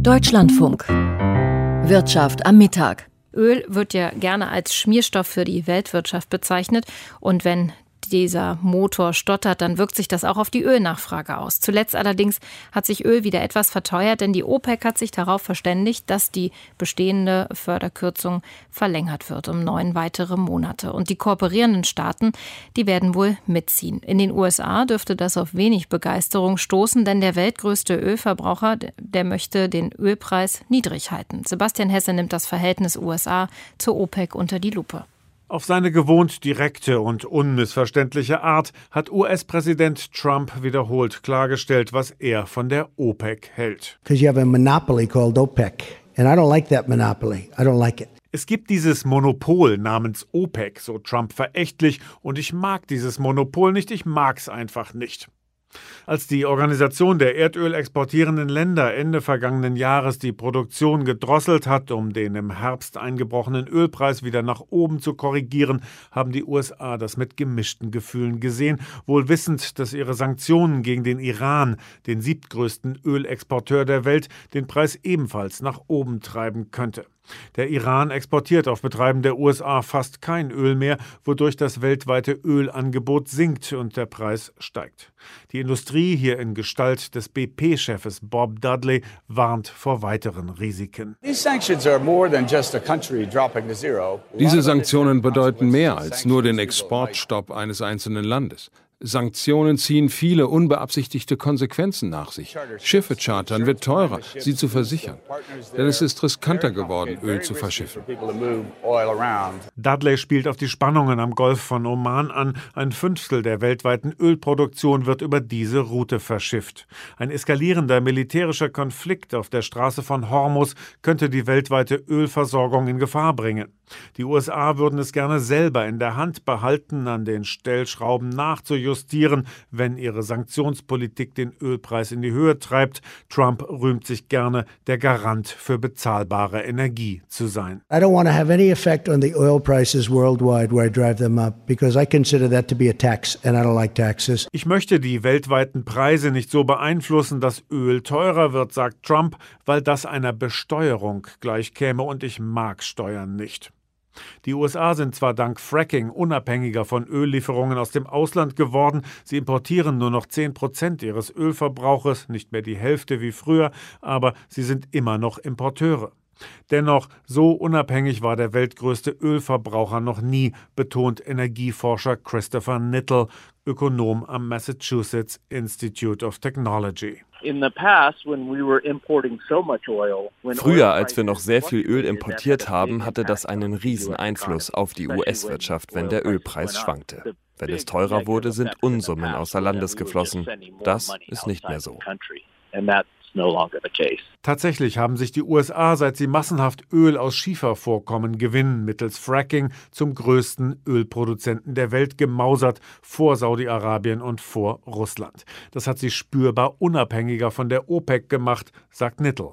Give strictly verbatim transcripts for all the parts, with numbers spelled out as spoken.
Deutschlandfunk. Wirtschaft am Mittag. Öl wird ja gerne als Schmierstoff für die Weltwirtschaft bezeichnet. Und wenn dieser Motor stottert, dann wirkt sich das auch auf die Ölnachfrage aus. Zuletzt allerdings hat sich Öl wieder etwas verteuert, denn die OPEC hat sich darauf verständigt, dass die bestehende Förderkürzung verlängert wird um neun weitere Monate. Und die kooperierenden Staaten, die werden wohl mitziehen. In den U S A dürfte das auf wenig Begeisterung stoßen, denn der weltgrößte Ölverbraucher, der möchte den Ölpreis niedrig halten. Sebastian Hesse nimmt das Verhältnis U S A zur OPEC unter die Lupe. Auf seine gewohnt direkte und unmissverständliche Art hat U S-Präsident Trump wiederholt klargestellt, was er von der OPEC hält. Because you have a monopoly called OPEC, and I don't like that monopoly. I don't like it. Es gibt dieses Monopol namens OPEC, so Trump verächtlich, und ich mag dieses Monopol nicht, ich mag's einfach nicht. Als die Organisation der Erdöl exportierenden Länder Ende vergangenen Jahres die Produktion gedrosselt hat, um den im Herbst eingebrochenen Ölpreis wieder nach oben zu korrigieren, haben die U S A das mit gemischten Gefühlen gesehen, wohl wissend, dass ihre Sanktionen gegen den Iran, den siebtgrößten Ölexporteur der Welt, den Preis ebenfalls nach oben treiben könnte. Der Iran exportiert auf Betreiben der U S A fast kein Öl mehr, wodurch das weltweite Ölangebot sinkt und der Preis steigt. Die Industrie, hier in Gestalt des B P-Chefes Bob Dudley, warnt vor weiteren Risiken. Diese Sanktionen bedeuten mehr als nur den Exportstopp eines einzelnen Landes. Sanktionen ziehen viele unbeabsichtigte Konsequenzen nach sich. Schiffe chartern wird teurer, sie zu versichern. Denn es ist riskanter geworden, Öl zu verschiffen. Dudley spielt auf die Spannungen am Golf von Oman an. Ein Fünftel der weltweiten Ölproduktion wird über diese Route verschifft. Ein eskalierender militärischer Konflikt auf der Straße von Hormuz könnte die weltweite Ölversorgung in Gefahr bringen. Die U S A würden es gerne selber in der Hand behalten, an den Stellschrauben nachzujustieren, wenn ihre Sanktionspolitik den Ölpreis in die Höhe treibt. Trump rühmt sich gerne, der Garant für bezahlbare Energie zu sein. I don't want to have any effect on the oil prices worldwide where I drive them up because I consider that to be a tax and I don't like taxes. Ich möchte die weltweiten Preise nicht so beeinflussen, dass Öl teurer wird, sagt Trump, weil das einer Besteuerung gleichkäme und ich mag Steuern nicht. Die U S A sind zwar dank Fracking unabhängiger von Öllieferungen aus dem Ausland geworden, sie importieren nur noch zehn Prozent ihres Ölverbrauches, nicht mehr die Hälfte wie früher, aber sie sind immer noch Importeure. Dennoch, so unabhängig war der weltgrößte Ölverbraucher noch nie, betont Energieforscher Christopher Nittel, Ökonom am Massachusetts Institute of Technology. Früher, als wir noch sehr viel Öl importiert haben, hatte das einen riesen Einfluss auf die U S-Wirtschaft, wenn der Ölpreis schwankte. Wenn es teurer wurde, sind Unsummen außer Landes geflossen. Das ist nicht mehr so. Tatsächlich haben sich die U S A, seit sie massenhaft Öl aus Schiefervorkommen gewinnen, mittels Fracking zum größten Ölproduzenten der Welt gemausert, vor Saudi-Arabien und vor Russland. Das hat sie spürbar unabhängiger von der OPEC gemacht, sagt Nittel.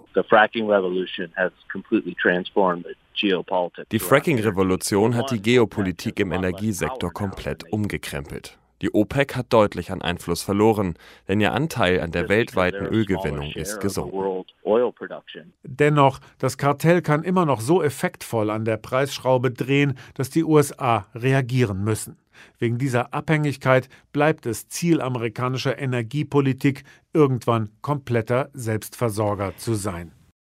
Die Fracking-Revolution hat die Geopolitik im Energiesektor komplett umgekrempelt. Die OPEC hat deutlich an Einfluss verloren, denn ihr Anteil an der weltweiten Ölgewinnung ist gesunken. Dennoch, das Kartell kann immer noch so effektvoll an der Preisschraube drehen, dass die U S A reagieren müssen. Wegen dieser Abhängigkeit bleibt es Ziel amerikanischer Energiepolitik, irgendwann kompletter Selbstversorger zu sein.